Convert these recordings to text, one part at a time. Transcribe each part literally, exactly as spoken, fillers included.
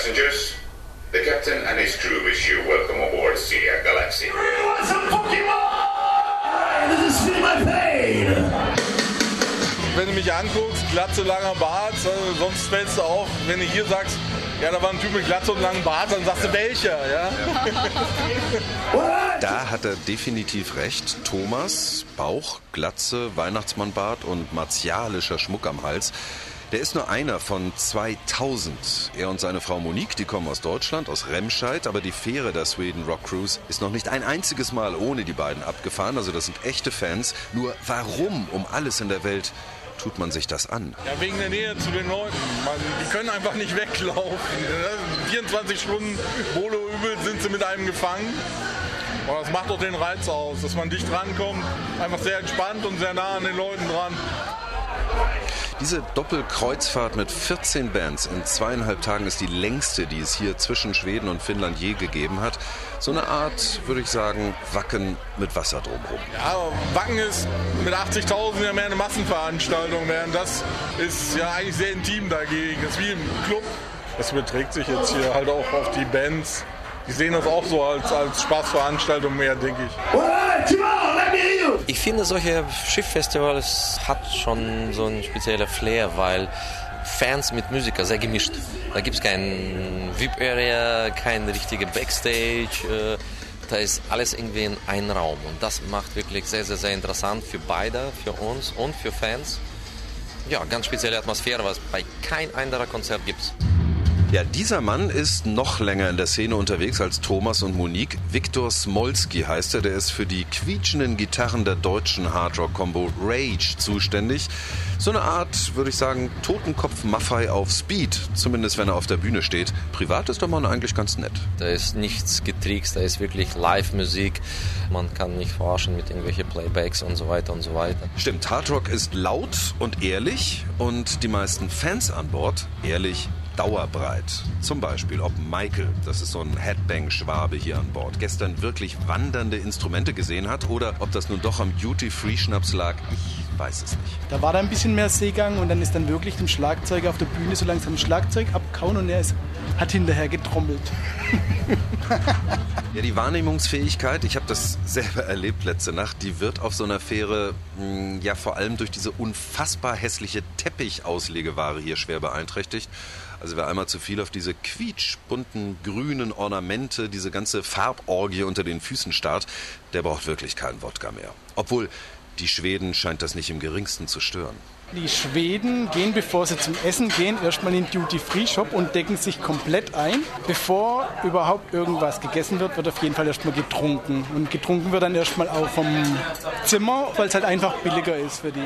passengers, the captain and his crew wish you welcome aboard Celia Galaxy. What's up, Pokémon? This is Feel My Pain. Wenn du mich anguckst, Glatze, langer Bart, sonst fällst du auf, wenn du hier sagst, ja, da war ein Typ mit Glatze und langem Bart, dann sagst du welcher, ja? Da hat er definitiv recht. Thomas, Bauch, Glatze, Weihnachtsmannbart und martialischer Schmuck am Hals. Der ist nur einer von zweitausend. Er und seine Frau Monique, die kommen aus Deutschland, aus Remscheid, aber die Fähre der Sweden Rock Cruise ist noch nicht ein einziges Mal ohne die beiden abgefahren. Also das sind echte Fans. Nur warum um alles in der Welt tut man sich das an? Ja, wegen der Nähe zu den Leuten. Man, die können einfach nicht weglaufen. vierundzwanzig Stunden Bolo übel sind sie mit einem gefangen. Und das macht doch den Reiz aus, dass man dicht rankommt, einfach sehr entspannt und sehr nah an den Leuten dran. Diese Doppelkreuzfahrt mit vierzehn Bands in zweieinhalb Tagen ist die längste, die es hier zwischen Schweden und Finnland je gegeben hat. So eine Art, würde ich sagen, Wacken mit Wasser drumherum. Ja, Wacken ist mit achtzigtausend ja mehr eine Massenveranstaltung, während das ist ja eigentlich sehr intim dagegen. Das ist wie im Club. Das überträgt sich jetzt hier halt auch auf die Bands. Die sehen das auch so als, als Spaßveranstaltung mehr, denke ich. Ich finde, solche Schifffestivals hat schon so ein spezieller Flair, weil Fans mit Musikern sehr gemischt. Da gibt es kein V I P-Area, keine richtige Backstage. Da ist alles irgendwie in einem Raum. Und das macht wirklich sehr, sehr, sehr interessant für beide, für uns und für Fans. Ja, ganz spezielle Atmosphäre, was bei kein anderer Konzert gibt. Ja, dieser Mann ist noch länger in der Szene unterwegs als Thomas und Monique. Viktor Smolski heißt er, der ist für die quietschenden Gitarren der deutschen Hardrock-Combo Rage zuständig. So eine Art, würde ich sagen, Totenkopf-Maffei auf Speed, zumindest wenn er auf der Bühne steht. Privat ist der Mann eigentlich ganz nett. Da ist nichts getrickst, da ist wirklich Live-Musik. Man kann nicht forschen mit irgendwelchen Playbacks und so weiter und so weiter. Stimmt, Hardrock ist laut und ehrlich und die meisten Fans an Bord ehrlich dauerbreit. Zum Beispiel ob Michael, das ist so ein Headbang-Schwabe hier an Bord, gestern wirklich wandernde Instrumente gesehen hat oder ob das nun doch am Duty-Free-Schnaps lag, ich weiß es nicht. Da war da ein bisschen mehr Seegang und dann ist dann wirklich dem Schlagzeuger auf der Bühne so langsam ein Schlagzeug abkauen und er ist, hat hinterher getrommelt. Ja, die Wahrnehmungsfähigkeit, ich habe das selber erlebt letzte Nacht, die wird auf so einer Fähre mh, ja vor allem durch diese unfassbar hässliche Teppichauslegeware hier schwer beeinträchtigt. Also wer einmal zu viel auf diese quietschbunten grünen Ornamente, diese ganze Farborgie unter den Füßen starrt, der braucht wirklich keinen Wodka mehr. Obwohl, die Schweden scheint das nicht im geringsten zu stören. Die Schweden gehen, bevor sie zum Essen gehen, erstmal in den Duty-Free-Shop und decken sich komplett ein. Bevor überhaupt irgendwas gegessen wird, wird auf jeden Fall erstmal getrunken. Und getrunken wird dann erstmal auch vom Zimmer, weil es halt einfach billiger ist für die.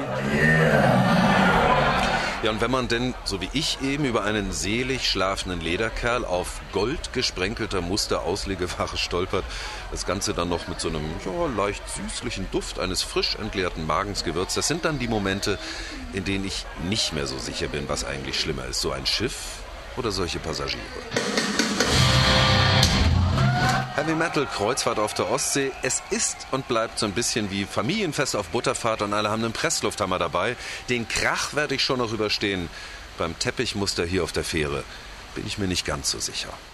Ja, und wenn man denn, so wie ich eben, über einen selig schlafenden Lederkerl auf goldgesprenkelter Musterauslegeware stolpert, das Ganze dann noch mit so einem ja, leicht süßlichen Duft eines frisch entleerten Magens gewürzt, das sind dann die Momente, in denen ich nicht mehr so sicher bin, was eigentlich schlimmer ist, so ein Schiff oder solche Passagiere. Heavy Metal Kreuzfahrt auf der Ostsee. Es ist und bleibt so ein bisschen wie Familienfest auf Butterfahrt und alle haben einen Presslufthammer dabei. Den Krach werde ich schon noch überstehen. Beim Teppichmuster hier auf der Fähre bin ich mir nicht ganz so sicher.